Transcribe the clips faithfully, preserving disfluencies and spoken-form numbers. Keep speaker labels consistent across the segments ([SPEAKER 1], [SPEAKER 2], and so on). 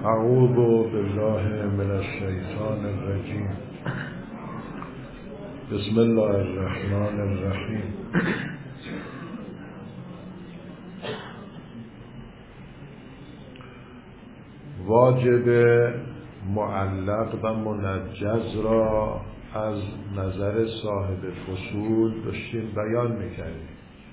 [SPEAKER 1] اعوذ بالله من الشیطان الرجیم. بسم الله الرحمن الرحیم. واجب معلق و منجز را از نظر صاحب فصول داشتیم بیان میکردیم.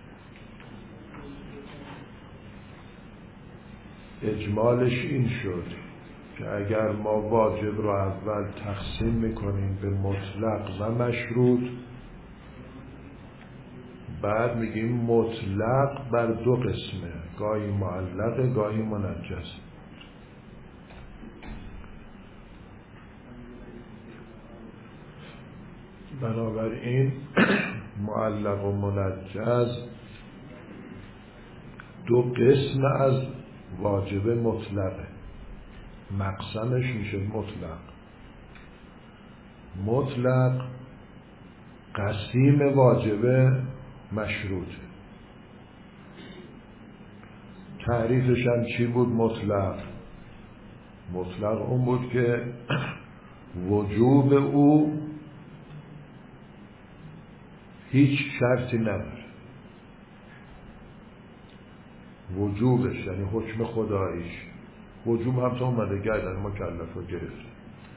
[SPEAKER 1] اجمالش این شد که اگر ما واجب را اول تقسیم میکنیم به مطلق و مشروط، بعد میگیم مطلق بر دو قسمه، گاهی معلق گاهی منجز. بنابراین معلق و منجز دو قسم از واجب مطلقه. مقسمش میشه مطلق. مطلق قسیم واجب مشروطه. تعریفش هم چی بود؟ مطلق مطلق اون بود که وجوب او هیچ شرطی نداره. وجوبش یعنی حکم خداییش، وجوب هم تا اومده گردن مکلف رو گرفت،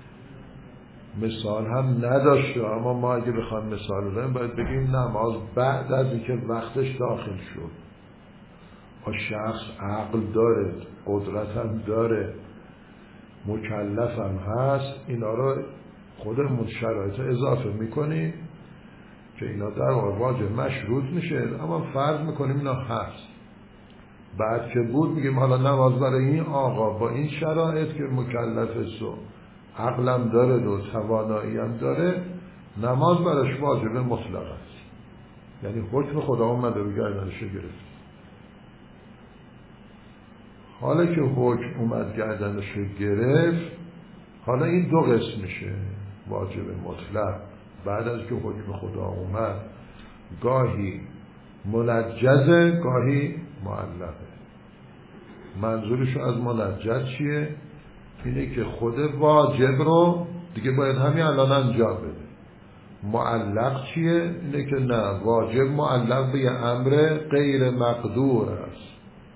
[SPEAKER 1] مثال هم نداشته. اما ما اگه بخوام مثال بزنیم باید بگیم نماز بعد از اینکه وقتش داخل شد، شخص عقل داره، قدرت هم داره، مکلف هم هست، اینا رو خودمون شرایط اضافه میکنیم که اینا در واجب مشروط میشه. اما فرض میکنیم اینا هست. بعد که بود میگیم حالا نماز برای این آقا با این شرایط که مکلف است و عقلم داره و توانایی هم داره، نماز براش واجب مطلق است. یعنی حکم خدا اومده و گردنش گرفت. حالا که حکم اومد گردنش گرفت، حالا این دو قسم میشه واجب مطلق. بعد از که حکم خدا اومد گاهی منجزه گاهی معلقه. منظورش از منجز چیه؟ اینه که خود واجب رو دیگه باید همین الان انجام بده. معلق چیه؟ اینه که نه، واجب معلق به یه امر غیر مقدور است.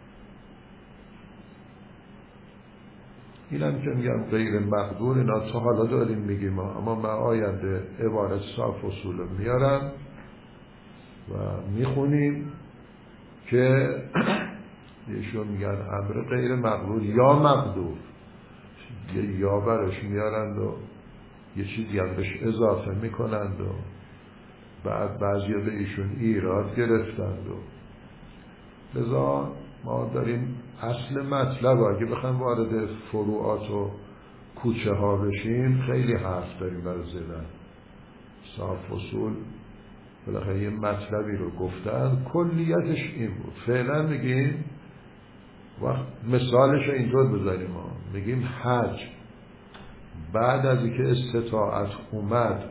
[SPEAKER 1] این هم که میگم غیر مقدور، اینا تا حالا داریم میگیم، اما من آینده عبارت صاف اصول میارم و میخونیم که ایشون میگن امر غیر مقدور یا مقدور، یه یا برش میارند و یه چیزی هم بهش اضافه میکنند و بعد بعضی به ایشون ایراد گرفتند و لذا ما داریم اصل مطلب. اگه بخوایم وارد فروعات و کوچه ها بشیم خیلی حرف داریم برای زدن. صاف اصول بالاخره یه مطلبی رو گفتن، کلیتش این بود. فعلا میگیم وقت مثالش رو اینطور بذاریم، ما میگیم حج بعد از اینکه استطاعت اومد،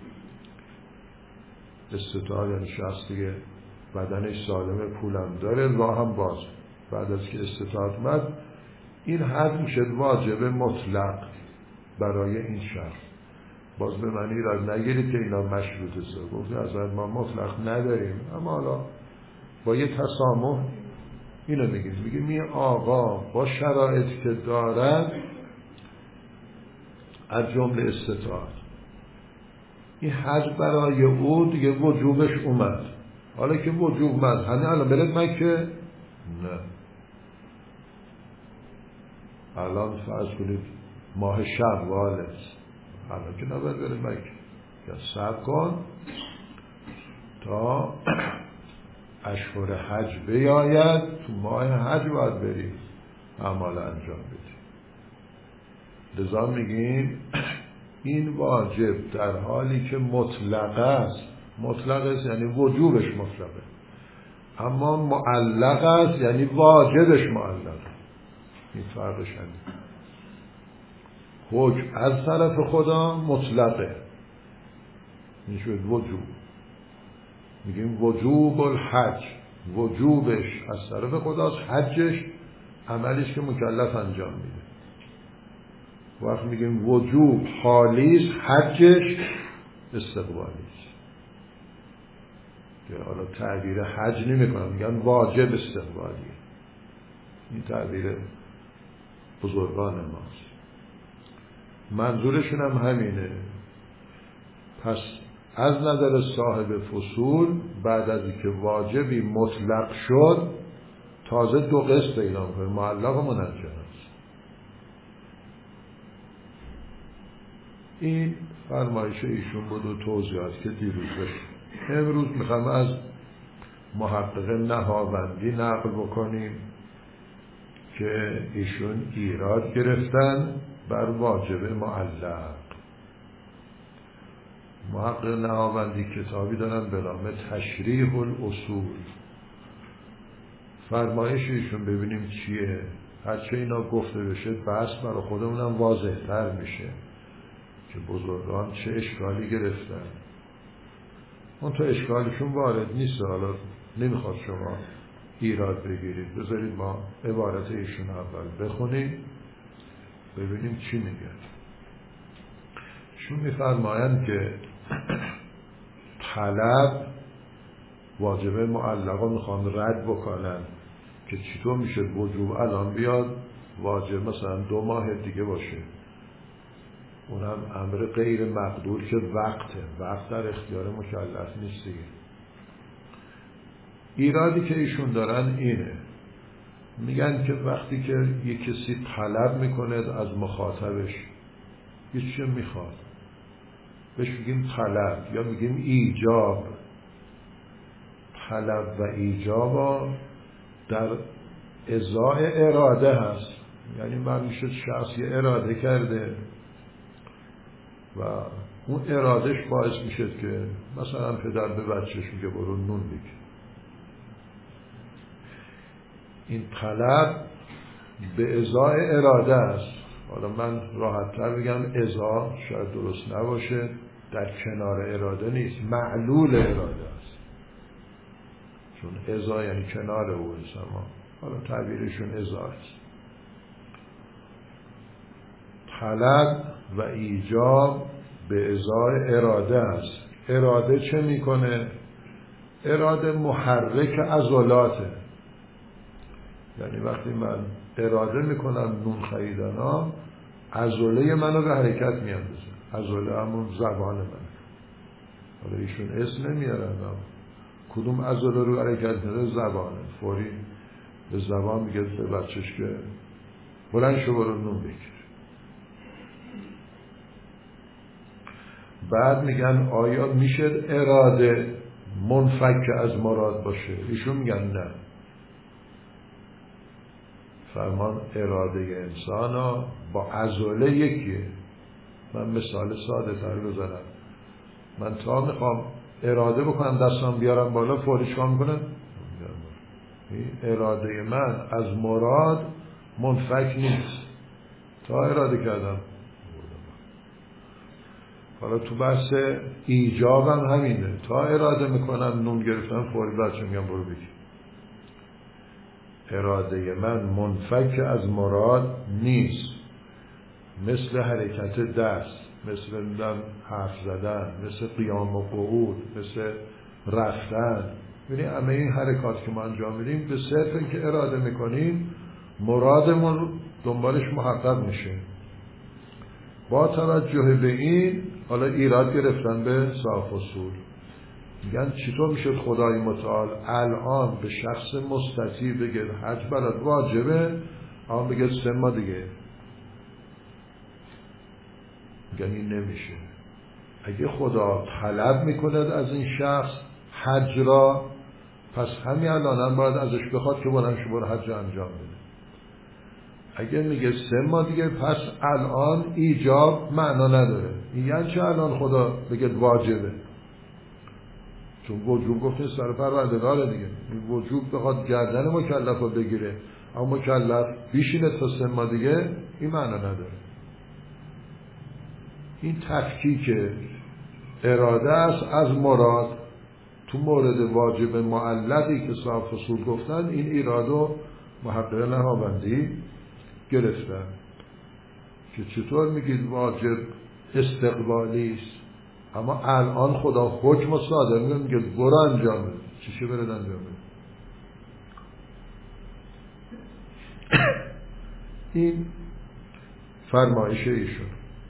[SPEAKER 1] استطاعت یعنی شخص دیگه بدنش سالمه، پولم داره، راه هم باز، بعد از که استطاعت اومد این حج میشه واجب مطلق برای این شخص. باز به معنی را نگیرید که اینا مشروطه است. گفتیم اصلا ما مطلق نداریم، اما حالا با یه تسامح اینو میگیم. میگیم این آقا با شرایطی که دارد از جمله استطاعت، این حج برای او دیگه وجوبش اومد. حالا که وجوب اومد همین الان برد مکه؟ نه. الان فرض کنید ماه شوال است، الان که نباید برد مکه، یا صبر کن تا اشهر حج بیاید، تو ماه حج باید بریم اعمال انجام بدیم. لذا میگیم این واجب در حالی که مطلق است، مطلق است یعنی وجوبش مطلقه، اما معلق است یعنی واجبش معلقه. این فرقش همین. حکم از طرف خدا مطلقه، این شد وجوب. میگیم وجوب الحج، وجوبش از طرف خداست، حجش عملیش که مکلف انجام میده. وقت میگیم وجوب حالیست، حجش استقبالیست. که حالا تعبیر حج نمی کنم، میگن واجب استقبالیه. این تعبیر بزرگان ماست. منظورشون هم همینه. پس از نظر صاحب فصول بعد از اینکه واجبی مطلق شد تازه دو قسط اعلام کنه، معلق و منجم است. این فرمایش ایشون بود و توضیحات که دیروز بشه. امروز میخوام از محقق نهاوندی نقل بکنیم که ایشون ایراد گرفتن بر واجب معلق. محقق نهاوندی کتابی دارن به نام تشریح الاصول. فرمایش ایشون ببینیم چیه. هرچه اینا گفته بشه بس برای خودمونم واضح تر میشه که بزرگان چه اشکالی گرفتن. اون تو اشکالشون وارد نیست، حالا نمیخواد شما ایراد بگیرید. بذارید ما عبارت ایشون اول بخونیم ببینیم چی میگه. ایشون میفرمایند که طلب واجب معلق رو میخوان رد بکنن که چطور میشه وجوب الان بیاد واجب مثلا دو ماه دیگه باشه. اونم امر غیر مقدور که وقته، وقت در اختیار مکلف نیست دیگه. ایرادی که ایشون دارن اینه، میگن که وقتی که یک کسی طلب میکنه از مخاطبش یه چیزی میخواد، بهش میگیم طلب یا میگیم ایجاب. طلب و ایجاب در ازای اراده هست. یعنی من میشه شخص یه اراده کرده و اون ارادش باعث میشه که مثلا پدر به بچهش میگه برو نون بگیر. این طلب به ازای اراده است. حالا من راحت‌تر بگم ازا شاید درست نباشه، در کنار اراده نیست، معلول اراده است. چون ازا یعنی کنار او انسان، حالا تعبیرشون ازا است. طلب و ایجاب به ازای اراده است. اراده چه میکنه؟ اراده محرک عضلاته. یعنی وقتی من اراده میکنم نون خریدن، عضله منو به حرکت میاندازه. عضله همون زبان من. حالا ایشون اسم نمیارن، کدوم عضله رو حرکت میده؟ زبانه. فوری به زبان میگه به بچهش که بلند شو برو نون بگیر. بعد میگن آیا میشه اراده منفک از مراد باشه؟ ایشون میگن نه. فرمان اراده انسان ها با عضله یکیه. من مثال ساده تر بزنم. من تا میخوام اراده بکنم دستم بیارم بالا، فوری چکار میکنم؟ اراده من از مراد منفک نیست. تا اراده کردم. حالا تو بحث ایجابم همینه. تا اراده میکنم نون گرفتم، فوری بچه میگم برو بگی. اراده من منفک از مراد نیست. مثل حرکت دست، مثل نمیدونم حرف زدن، مثل قیام و قعود، مثل رفتن. ببینید همه این حرکات که ما انجام میدیم به صرف اینکه اراده میکنیم مرادمون دنبالش محقق میشه. با توجه به این حالا ایراد گرفتن به صاحب اصول. میگن چطور میشد خدای متعال الان به شخص مستطیع بگه حج برات واجبه، اما بگه سه ماه دیگه؟ میگن این نمیشه. اگه خدا طلب میکند از این شخص حج را، پس همین الان هم باید ازش بخواد که بلند شو برو حج انجام بده. اگه میگه سه ماه دیگه، پس الان ایجاب معنا نداره. این یعنی چه الان خدا بگه واجبه؟ چون وجوب گفته سر پروردگاره دیگه. این وجوب بخواد گردن مکلف رو بگیره، اما مکلف بیشینه تا سه ماه دیگه، این معنا نداره. این تفکیک اراده است از مراد. تو مورد واجب معلقی که صاحب فصول گفتن این ایرادو محقق نهاوندی گرفتن که چطور میگید واجب استقبالی است اما الان خدا حکم صادر میکنه میگه برو انجام بده، چیشه برد انجام بده. این فرمایش ایشون.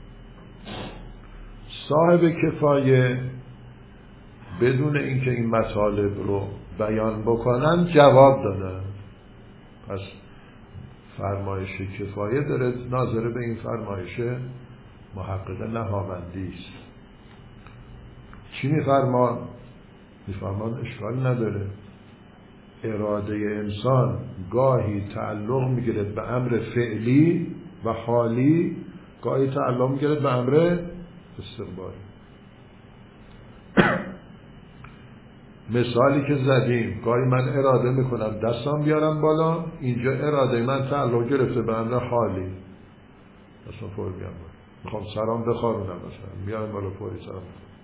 [SPEAKER 1] صاحب کفایه بدون اینکه این مطالب رو بیان بکنن جواب دادن. پس فرمایش کفایه داره ناظر به این فرمایش محقق نهامندی است. چی میفرمان؟ میفرمان اشکال نداره، اراده انسان گاهی تعلق میگیره به امر فعلی و حالی، گاهی تعلق میگیره به امر استقبالی. مثالی که زدیم، گاهی من اراده میکنم دستم بیارم بالا، اینجا اراده من تعلق گرفته به امر حالی، دستم فور بیارم بالا، میخوام سرام بخارونم مثلا میارم بالا فوری سرام.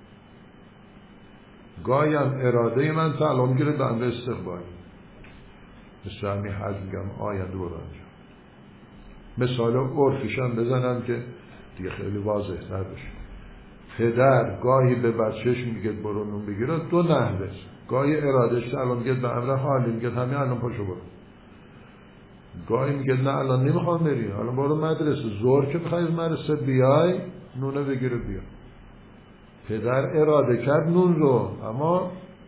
[SPEAKER 1] گاهی هم اراده من تعلق میگیره به امر استقبالی، مثل همین حج میگم آینده برو انجام. مثال عرفیش هم بزنم که دیگه خیلی واضح تر بشه. پدر گاهی به بچهش میگه برو نون بگیره، دو نحوه، گاهی ارادهش تعلق میگه به امر حالی، میگه همین الان پاشو برو. گاهی میگه نه الان نمیخوام بری، الان برو مدرسه، زور که میخوای مدرسه بیای نونه بگیره بیا. پدر اراده کرد نون رو، اما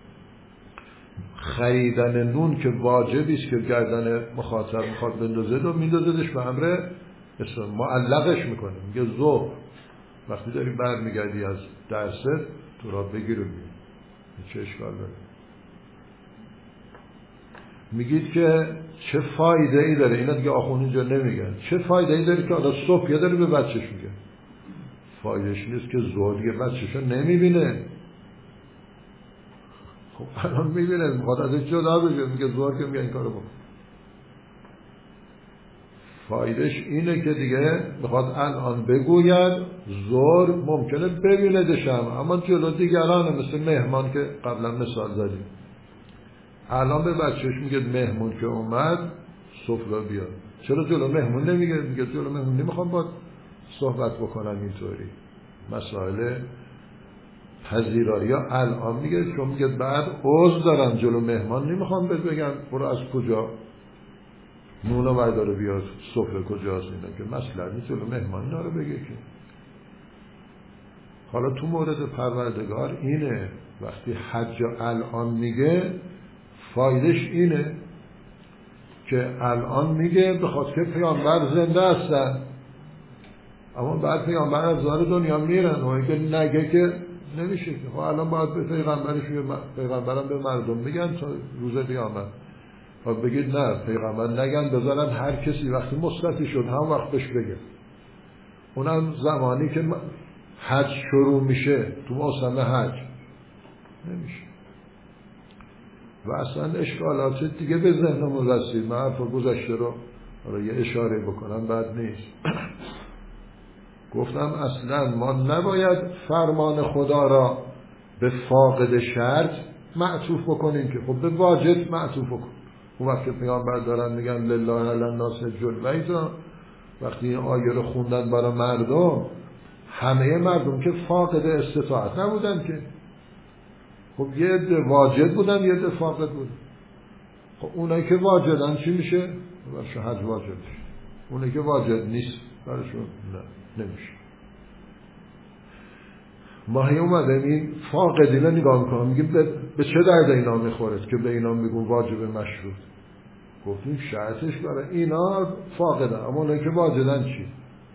[SPEAKER 1] خریدن نون که واجبی است که گردن مخاطب میخواد بندازه رو میندازدش به امر معلقش میکنه، میگه ظهر وقتی داری برمیگردی از درست تو را بگیر و بیا. چه اشکال داره؟ میگید که چه فایده ای داره، اینا دیگه آخون اینجا نمیگن، چه فایده ای داره که آدم صبح یه داره به بچهش میگه؟ فایدهش نیست که ظهر دیگه بچهشو نمیبینه. خب الان میبینه، میخواد ازش جدا بشه، میگه ظهر که میگه این کارو بکن. فایدهش اینه که دیگه میخواد الان بگوید، ظهر ممکنه ببینه دشم اما جلو دیگرانه، مثل مهمان که قبلا مثال زدیم. الان به بچهش میگه مهمون که اومد سفره بیار، چرا جلو مهمون نمیگه؟ میگه جلو مهمون نمیخوام با صحبت بکنم اینطوری. مسائل پذیرایی ها الان میگه، چون میگه بعد عذر دارم جلو مهمان نمیخوام بهت بگم برو از کجا نونو برداره بیاد سفره کجاست، اینا که مسئله نیست جلو مهمان اینا رو بگه که. حالا تو مورد پروردگار اینه، وقتی حج الان میگه فایدهش اینه که الان میگه به خاطر که پیامبر زنده هستن، اما بعد پیامبر از دار دنیا میرن و اینکه نگه که نمیشه که. خب الان باید به پیغمبرش پیغمبرم به مردم میگن تا روز قیامت، و بگید نه پیغمبر نگن، بذارن هر کسی وقتی مستطیع شد هم وقت بهش بگه. اونم زمانی که حج شروع میشه تو موسم حج نمیشه. و اصلا اشکالات دیگه به ذهنمون رسید، من حرف گذشته رو یه اشاره بکنم بعد نیست. گفتم اصلا ما نباید فرمان خدا را به فاقد شرط معطوف بکنیم که خب به واجب معطوف بکن. اون وقت که پیامبر دارن میگن لله علی الناس حج البیت، وقتی این آیه رو خوندن برای مردم، همه مردم که فاقد استطاعت نبودن که، خب یه عده واجد بودن یه عده فاقد بودن. خب اونایی که واجدن چی میشه؟ براشون حج واجب میشه. اونایی که واجد نیست براشون نه نمیشه. ما هی اومدیم این فاقدی رو نگاه میکنم، میگیم به چه درد اینا میخوره که به اینا میگون واجب مشروط. گفتیم شرطش برای اینا فاقدن، اما اونایی که واجدن چی؟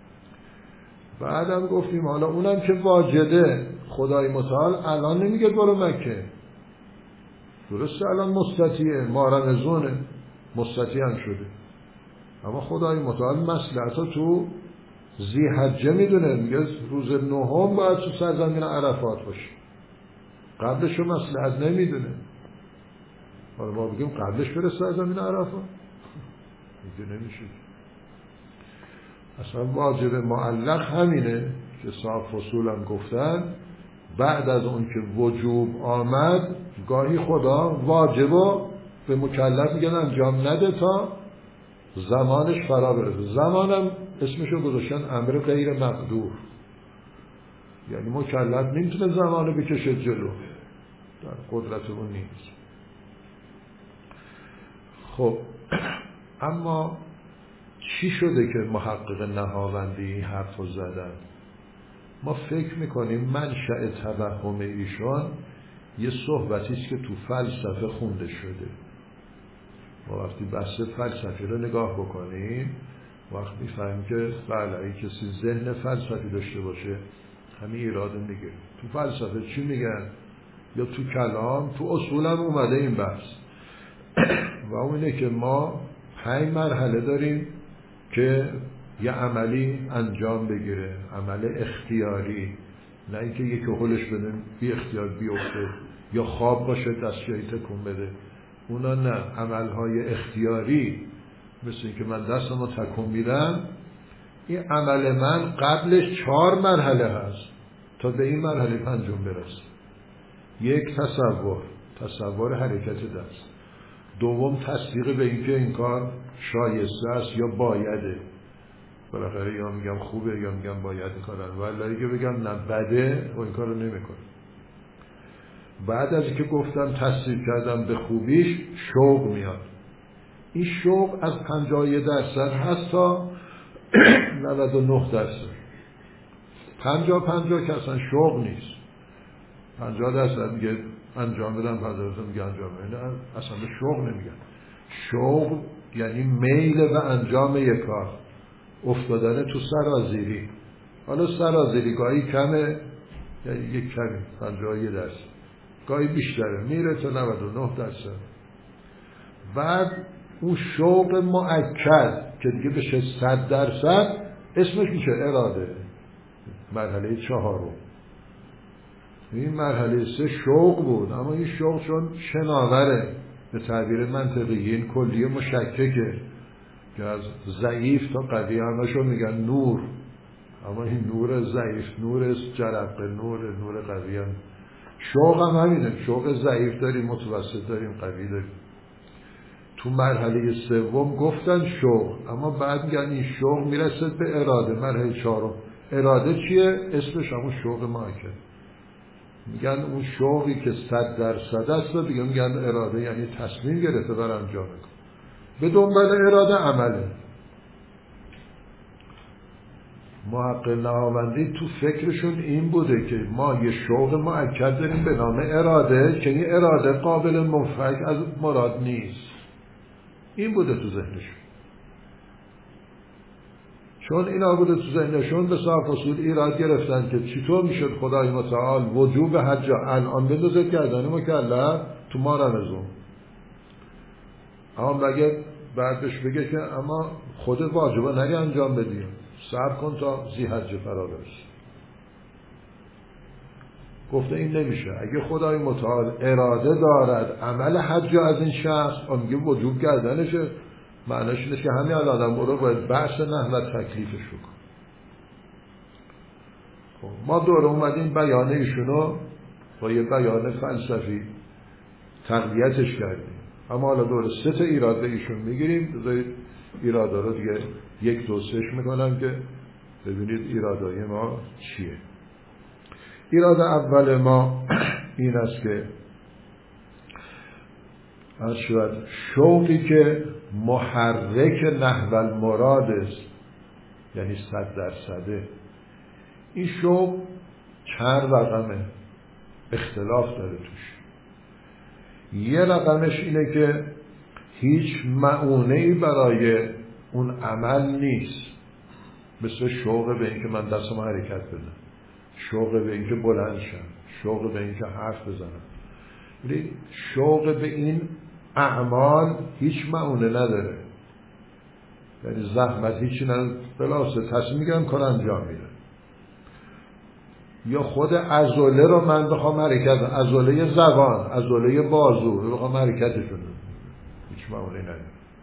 [SPEAKER 1] بعدم گفتیم حالا اونم که واجده خدای متعال الان نمیگه برو مکه، درسته الان مستطیعه، مارمزونه مستطیع هم شده، اما خدای متعال مصلحتو تو ذی حجه میدونه، میگه روز نهم باید تو سرزمین عرفات باشه، قبلشو مصلحت نمیدونه. حالا ما بگیم قبلش بره سرزمین عرفات، میگه نمیشه. اصلا واجب معلق همینه که صاحب فصول هم گفتن، بعد از اون که وجوب آمد گاهی خدا واجبو به مکلف میگن انجام نده تا زمانش فرا برسه. زمانم اسمشو گذاشتن امر غیر مقدور، یعنی مکلف نمیتونه زمانه بکشه جلو، در قدرت اون نیست. خب اما چی شده که محقق نهاوندی این حرف رو زدن؟ ما فکر میکنیم منشأ توهم ایشان یه صحبتی است که تو فلسفه خونده شده. ما وقتی بحث فلسفی رو نگاه بکنیم وقت میفهمیم که بله این کسی ذهن فلسفی داشته باشه همین ایراد میگه. تو فلسفه چی میگن؟ یا تو کلام، تو اصول هم اومده این بحث و اونه که ما پنج مرحله داریم که یه عملی انجام بگیره، عمل اختیاری، نه اینکه یکی هولش بده بی اختیار بیفته، یا خواب باشه دستشویی تکون بده، اونا نه. عملهای اختیاری مثل اینکه من دستمو تکون میدم، این عمل من قبلش چهار مرحله هست تا به این مرحله پنجم برسه. یک تصور، تصور حرکت دست. دوم تصدیق به اینکه این کار شایسته است یا بایده، بالاخره یا میگم خوبه یا میگم باید کارن، ولی اگه بگم نه بده و این کارو نمیکنه. بعد از اینکه گفتم تصدیق کردم به خوبیش، شوق میاد. این شوق از پنجاه درصد هست تا نود و نه درصد. پنجاه پنجاه که اصلا شوق نیست. پنجاه درصد میگه انجام بدم، پنجاه درصد میگه انجام بدم، اصلا به شوق نمیگن. شوق یعنی میل و انجام یک کار، افتادن تو سرازیری. حالا سرازیری گاهی کمه، یعنی یک کمی پنجاه درصد، گاهی بیشتره میره تا نود و نه درصد. بعد اون شوق مؤکد که دیگه بشه صد درصد اسمش میشه اراده، مرحله چهارم. این مرحله سه شوق بود، اما این شوق چون شناوره، به تعبیر منطقی این کلیه مشککه که از ضعیف تا قوی همشون میگن نور، اما این نور ضعیف، نور جرقه، نور نور قوی هم. شوق هم همینه، شوق ضعیف داریم، متوسط داریم، قوی داریم. تو مرحله سوم گفتن شوق، اما بعد میگن این شوق میرسه به اراده، مرحله چهارم. اراده چیه؟ اسمش همون شوق مؤکد. میگن اون شوقی که صد درصد است رو دیگه میگن اراده، یعنی تصمیم گرفته بر انجام کن. به دنبال اراده عمله. محقق نهاوندی تو فکرشون این بوده که ما یه شوق مؤکد داریم به نام اراده که این اراده قابل منفک از مراد نیست. این بوده تو ذهنشون. چون اینا بوده تو ذهنشون، به صاحب اصول ایراد گرفتن که چطور میشد خدای متعال وجوب حج الان بندازه گردن مکلف تو ما رمضان، اما بگه بعدش بگه که اما خود واجبه نگه انجام بدیم، صبر کن تا ذی حج فرا برسه. گفته این نمیشه. اگه خدای متعال اراده دارد عمل حج از این شخص، اون میگه وجوب کردنشه، معنیش اینه که همین الان برو باید بحث نحوت تکلیفش رو کن. خب ما دور اومدیم بیان ایشونو با یه بیان فلسفی تقویتش کردیم، اما حالا دور سه تا ایراد به ایشون میگیریم. بذارید ایرادا رو دیگه یک دو سهش میکنم که ببینید ایرادای ما چیه. ایراد اول ما این است که از شود شوقی که محرک نحو المراد است، یعنی صد درصده. این شوق چند رقمه، اختلاف داره توش. یه رقمش اینه که هیچ معونه‌ای برای اون عمل نیست، مثل شوق به این که من دستم حرکت بدم، شوق به این که بلند شم، شوق به این که حرف بزنم. یعنی شوق به این اعمال هیچ معونه نداره، یعنی زحمت هیچی نداره، بلاسه تصمیم میگم کار انجام میدم. یا خود عضله رو من بخوام حرکت، عضله زبان، عضله بازو رو بخوام حرکتشون، هیچ معونه نداره.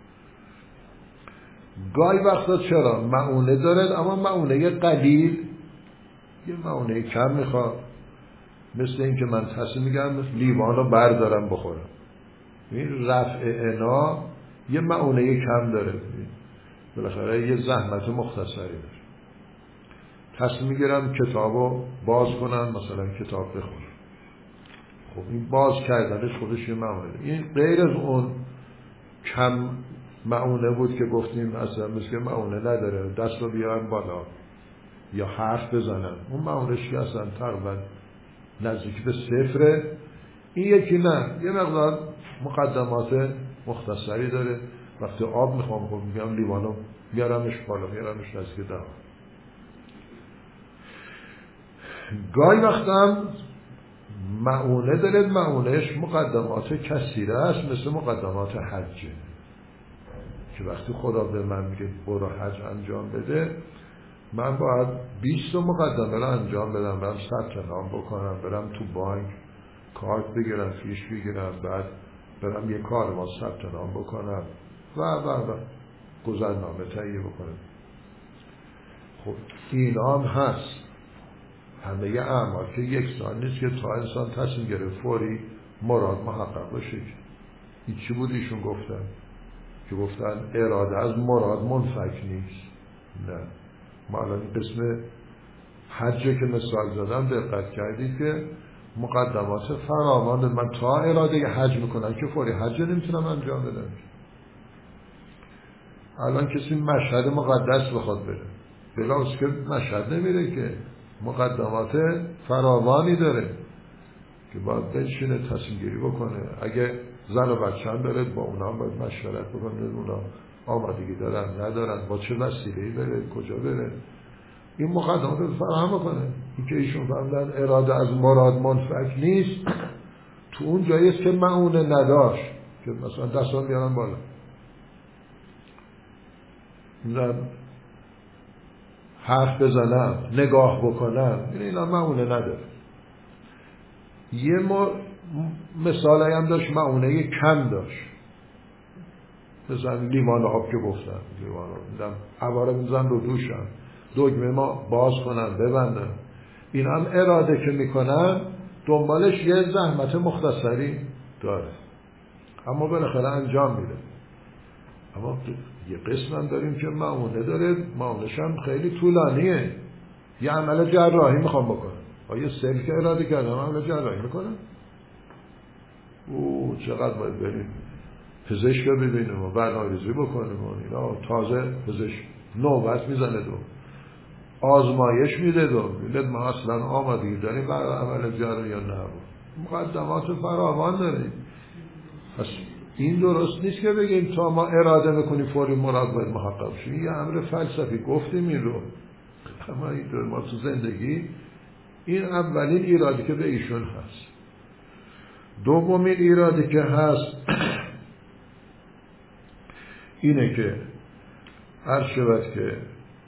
[SPEAKER 1] گاهی وقتا چرا معونه دارد، اما معونه قلیل، یه معونه کم میخواد، مثل این که من تصمیم میگم لیوان رو بردارم بخورم. این رفع انا یه معونه کم داره. بالاخره یه زحمت مختصری داره. تصمیم میگیرن کتابو باز کنن، مثلا کتاب بخونن. خب این باز کردنش خودش یه معونه. این غیر از اون کم معونه بود که گفتیم اصلا مثل معونه نداره، دست رو بیارن بالا یا حرف بزنن، اون معونهش که اصلا تقریبا نزدیک به صفره. این یکی نه، یه مقدار مقدمات مختصری داره. وقتی آب میخوام خب میگم لیوانو میارمش بالا، میارمش نزدیک دهان. گاهی وقتم معونه داره، معونهش مقدمات کثیره است، مثل مقدمات حجه که وقتی خدا به من میگه برو حج انجام بده، من باید بیست مقدمه رو انجام بدم، برم ثبت نام بکنم، برم تو بانک کارت بگیرم، فیش بگیرم، بعد برم یه کاروان ثبت نام بکنم و و و گذرنامه تهیه بکنم. خب اینا هم هست. همه ی اعمال که یک سال نیست که تا انسان تصمیم گرفت فوری مراد محقق بشه. این چی بود ایشون گفتن؟ که گفتن اراده از مراد منفک نیست. نه، ما الان قسم حجه که مثال زدم دقت کردید که مقدمات فراوان، من تا اراده حج میکنم که فوری حج نمیتونم انجام بدم. الان کسی مشهد مقدس بخواد بره، بلاس که مشهد نمیره که، مقدمات فراوانی داره که باید بنشینه تصمیم گیری بکنه. اگه زن و بچه هم داره با اونا هم باید مشورت بکنه، اونا آمادگی دارن ندارن، با چه وسیله‌ای بره، کجا بره. این مقدمات رو فراهم کنه. این که ایشون فهمیدن اراده از مراد منفک نیست، تو اون جایی است که معونه نداشت که مثلا دستان بیارن بالا، نه حرف بزنم، نگاه بکنم، این اینا معونه نداره. یه ما مثالی هم داشت معونه کم داشت، مثلا لیوان آب که گفتن، لیوان آب میدم عباره میزن رو دوشم، دگمه ما باز کنن ببندن. این هم اراده که میکنن دنبالش یه زحمت مختصری داره، اما بالاخره انجام میده. اما یه قسم هم داریم که معونه داره، معونهش هم خیلی طولانیه. یه عمل جراحی میخوام بکنم، آیا سلک اراده کردم عمل جراحی میکنم؟ او چقدر باید بریم پزشک رو ببینیم و برنامه‌ریزی بکنیم و اینا. تازه پزشک نوبت میزنه دو آزمایش میده دو میلد ما اصلا آمادگی داریم برای عمل جراحی یا نه، مقدمات فراوان داریم. پس این درست نیست که بگیم تا ما اراده میکنیم فوری مراد باید محقق بشه. این یه امر فلسفی گفتیم این رو، اما این دور ما تو زندگی این اولین ایرادی که به ایشون هست. دومین ایرادی که هست اینه که عرض شود که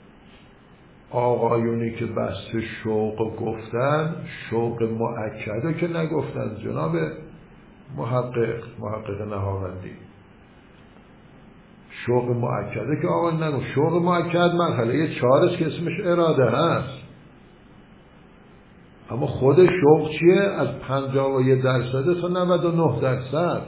[SPEAKER 1] آقایونی که بحث شوق گفتن، شوق مؤکده که نگفتن، جناب محقق محقق نهاوندی، شوق مؤکده که آقا نگو. شوق مؤکد مرحله چهار است که اسمش اراده هست، اما خود شوق چیه؟ از پنجاه و یک درصد تا نود و نه درصد.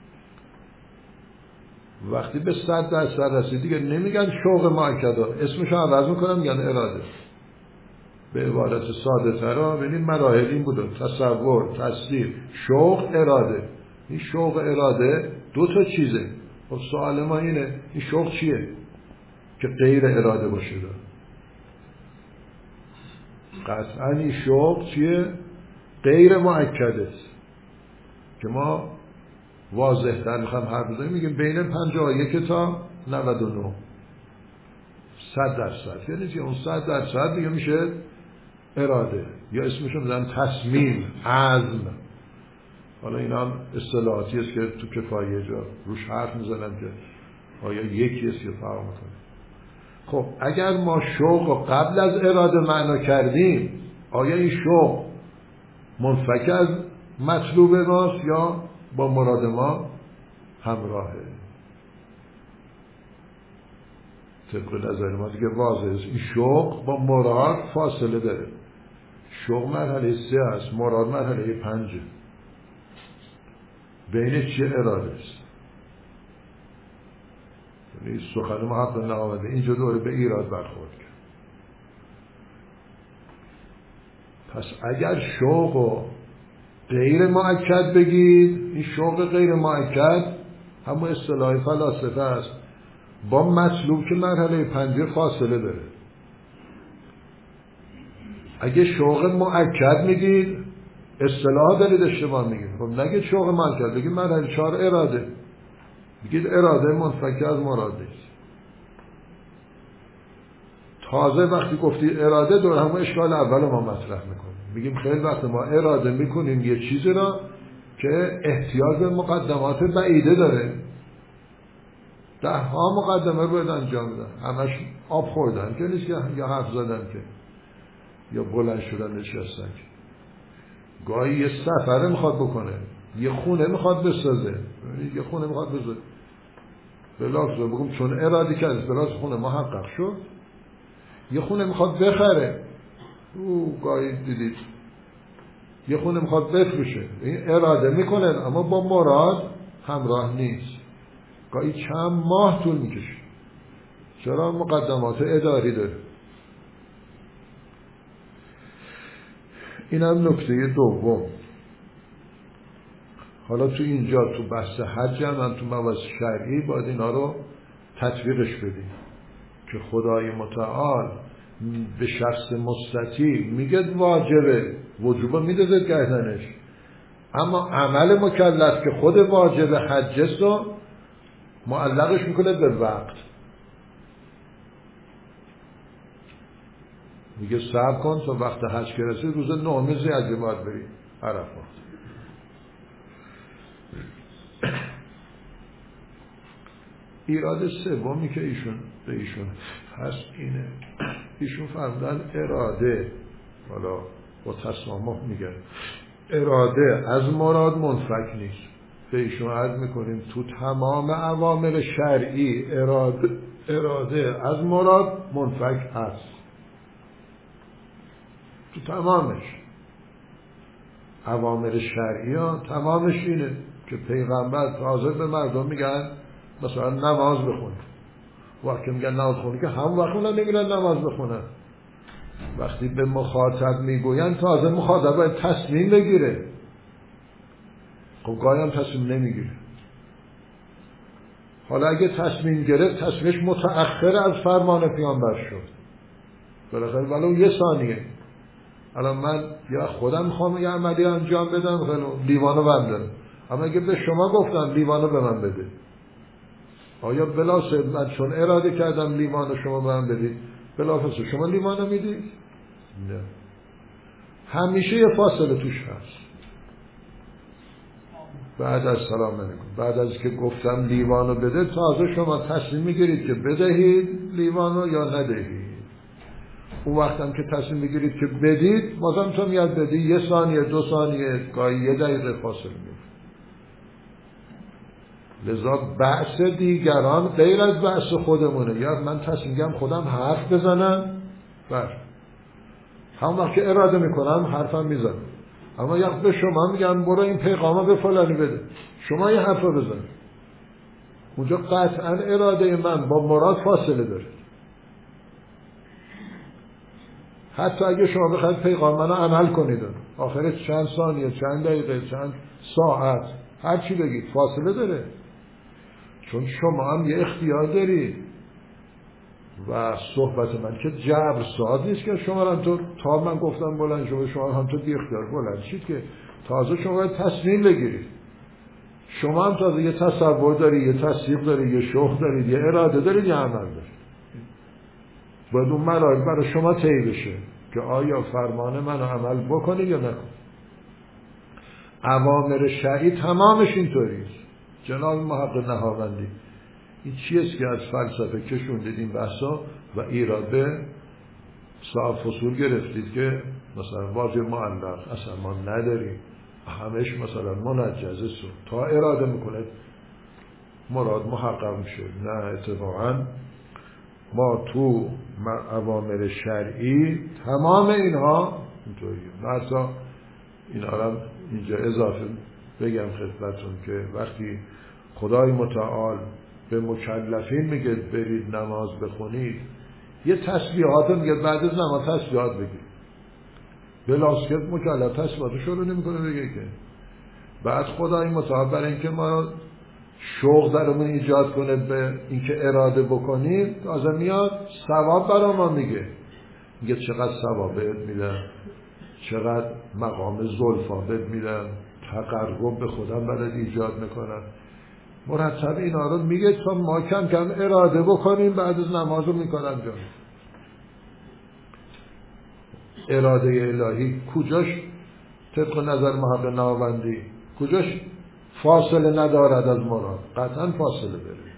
[SPEAKER 1] وقتی به صد درصد رسید دیگه نمیگن شوق مؤکد، اسمش عوض میکنن میگن اراده. به عبارت ساده تر ببینید مراحل این بوده: تصور، تصدیق، شوق، اراده. این شوق اراده دو تا چیزه. خب سوال ما اینه این شوق چیه که غیر اراده باشه؟ قطعا این شوق چیه؟ غیر مؤکد است که ما واضح تر میخوام حرف بزنیم، میگیم بین پنجاه و یک تا نود و نه صد درصد، یعنی که اون صد درصد دیگه میشه اراده، یا اسمش رو میذارن تصمیم، عزم. حالا این هم اصطلاحاتی است که تو کفایه جا روش حرف میزنن که آیا یکی است یا فرق میکنه. خب اگر ما شوق رو قبل از اراده معنا کردیم، آیا این شوق منفک از مطلوب ماست یا با مراد ما همراهه؟ طبق نظر ما دیگه واضحه این شوق با مراد فاصله داره. شوق مرحله سه است، مراد مرحله پنجه. بینش چه اراده است؟ سخن محقق نهاونده اینجا دوره به ایراد برخورد کرد. پس اگر شوق و غیر مؤکد بگید، این شوق غیر مؤکد همون اصطلاح فلاسفه است، با مطلوب که مرحله پنجه فاصله داره. اگه شوق مؤکد میگید اصطلاح دارید اشتباه میگید. خب نگید شوق مؤکد، بگید مرحله چهار اراده، بگید اراده منفک از مراده. تازه وقتی گفتی اراده دور همون اشکال اول ما مطرح میکنیم، میگیم خیلی وقت ما اراده میکنیم یه چیزی را که احتیاج به مقدمات بعیده داره، ده ها مقدمه باید انجام بدن، همش آب خوردن که نیست، یا حرف زدن که یا بلند شدن نشستن که گاهی یه سفره میخواد بکنه، یه خونه میخواد بسازه، یه خونه میخواد بسازه بلاخص بگم چون اراده کرد بلاخص خونه محقق شد، یه خونه میخواد بخره، او گاهی دیدید یه خونه میخواد بفروشه، این اراده میکنه اما با مراد همراه نیست، گاهی چند ماه طول میکشه. چرا؟ مقدمات اداری داره. این هم نکته دوم. حالا تو اینجا تو بحث حج هم, هم تو مباحث شرعی باید اینا رو تطبیقش بدیم که خدای متعال به شخص مستطیع میگه واجبه، وجوبه میدازه گردنش، اما عمل مکلف که خود واجب حجست رو معلقش میکنه به وقت. میگه صبر کن تا وقت حج که رسید روز نهمه ذی‌حجه باید بری عرفات. ایراد سومی که ایشون به ایشون هست اینه، ایشون فرمودن اراده، حالا با تسامح میگن اراده از مراد منفک نیست. به ایشون عرض میکنیم تو تمام اوامر شرعی اراده اراده از مراد منفک هست، تو تمامش اوامر شرعی ها تمامش اینه که پیغمبر تازه به مردم میگن مثلا نماز بخون، وقتی میگن نماز خونی که هم وقت اونا نمیگن نماز بخونن، وقتی به مخاطب میگوین تازه مخاطب باید تصمیم بگیره، خب گاهی هم تصمیم نمیگیره. حالا اگه تصمیم گرفت تصمیمش متأخر از فرمان پیامبر شد بالاخره ولو یه ثانیه، الان من یا خودم میخوام یه عملی انجام بدم خیلی لیوانو بندم، اما اگه به شما گفتم لیوانو به من بده، آیا بلافاصله من چون اراده کردم لیوانو شما به من بدید بلافاصله شما لیوانو میدید؟ نه، همیشه یه فاصله توش هست. بعد از سلام علیکم، بعد از که گفتم لیوانو بده تازه شما تصمیم میگیرید که بدهید لیوانو یا ندهید. اون وقت هم که تصمیم بگیرید که بدید بازم تو میاد بدی یه ثانیه دو ثانیه گاهی یه دقیقه فاصله میفته. لذا بحث دیگران غیر از بحث خودمونه. یا من تصمیم گیرم خودم حرف بزنم، بر همون وقت که اراده میکنم حرفم میزنم، اما یا به شما میگم برو این پیغامو به فلانی بده، شما یه حرف بزن، اونجا قطعا اراده من با مراد فاصله داره. حتی اگه شما بخواید پیغام منو عمل کنید آخرش چند ثانیه چند دقیقه چند ساعت هر چی بگید فاصله داره، چون شما هم یه اختیار دارید و صحبت من که جبر ساز نیست که شما هم تو تا من گفتم بلند شما شما هم تو بی اختیار بلند شید که تازه شما باید تصمیم بگیرید. شما هم تازه یه تصور دارید، یه تصدیق دارید، یه شوق دارید، یه اراده دارید، یه عمل دارید. باید اون مراحل برای شما طی بشه که آیا فرمان منو عمل بکنید یا نکنید. اوامر شرعی تمامش اینطوریست. جناب محقق نهاوندی این چیست که از فلسفه کشوندید این بحثا و ایراد به صاحب فصول گرفتید که مثلا واجب معلق اصلا ما نداریم، همش مثلا منجزه سو تا اراده میکنه مراد محقق میشه. نه، اتفاقا ما تو اوامر شرعی تمام اینها اینطوریه. مثلا اینا رو اینجا اضافه بگم خدمتتون که وقتی خدای متعال به مکلفین میگه برید نماز بخونید، یه تسبیحات میگه بعد از نماز تسبیحات بگید. بلاسکت مکلف تسبیحات شروع نمیکنه بگه که. بعد خدای متعال برای اینکه ما شوق درمون ایجاد کنه به اینکه اراده بکنیم، تازه میاد ثواب برای ما میگه. میگه چقدر ثواب بهت میدم، چقدر مقام زلفا بهت میدم، تقرب به خودم برات ایجاد میکنم. مرتب اینا رو میگه تا ما کم کم اراده بکنیم بعد از نماز رو میکنم جان. اراده الهی کجاش طبق نظر محقق نوبندی کجاش فاصله ندارد از مراد؟ قطعا فاصله داره.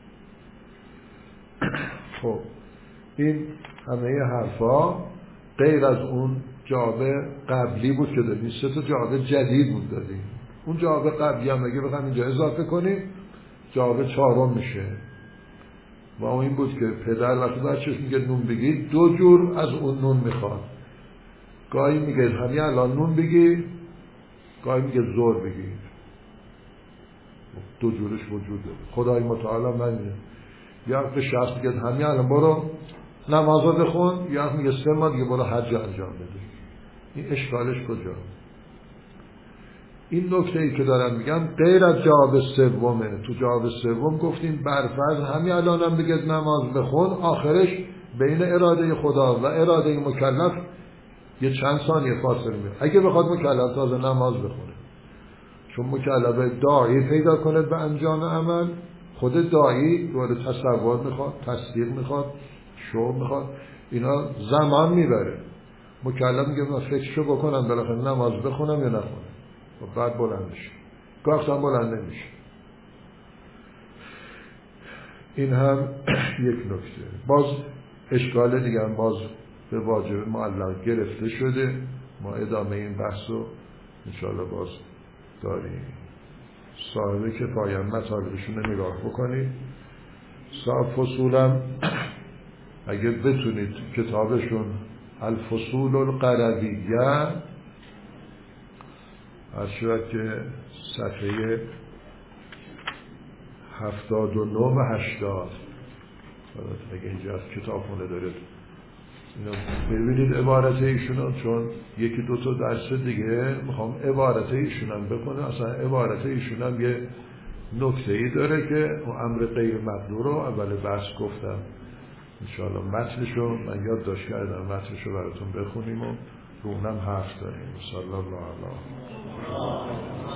[SPEAKER 1] خب این همه حرفا غیر از اون جواب قبلی بود که دادیم، سه تا جواب جدید بود دادیم. اون جواب قبلی هم اگه بخوام اینجا اضافه کنیم جواب چهارم میشه و اون این بود که پدر وقتی بچهش میگه نون بگید دو جور از اون نون میخواد. گاهی میگه همین الان نون بگید، گاهی میگه زور بگید. دو جورش وجود داره. خدای متعال من یا به شخص میگه همین الان برو نماز بخون، یا میگه سه ماه دیگه برو حج انجام بده. این اشکالش کجا؟ این نکته ای که دارم میگم غیر از جواب سومه. تو جواب سوم گفتیم برفرض همین الان هم بگه نماز بخون، آخرش بین اراده خدا و اراده مکلف یه چند ثانیه فاصله میاد. اگه بخواد مکلف تازه نماز بخونه، چون مکلف داعی پیدا کنه به انجام عمل، خود داعی دوباره تصور میخواد، تصدیق میخواد، شو میخواد، اینا زمان میبره. مکلف میگه من فکرشو بکنم بالاخره نماز بخونم یا نخونم و بعد بلند میشه، گاهی هم بلند نمیشه. این هم یک نکته. باز اشکال دیگه هم باز به واجب معلق گرفته شده. ما ادامه این بحث رو انشاءالله باز داریم. صاحب کفایه مطالبشون رو نگاه بکنید. صاحب فصولم اگه بتونید کتابشون الفصول القرویه از شاید که صفحه هفتاد و نه و هشتاد اگه اینجا از کتاب خونه دارید اینا ببینید عبارت ایشون، چون یکی دو تا درس دیگه میخوام عبارت ایشون هم بکنه. اصلا عبارت ایشون هم یه نکته ای داره که اون امر غیر مقدور رو اول بحث گفتم. انشاءالله متنشو من یادداشت کردم، متنشو براتون بخونیم و رو اونم حرف داریم. صلی الله علیه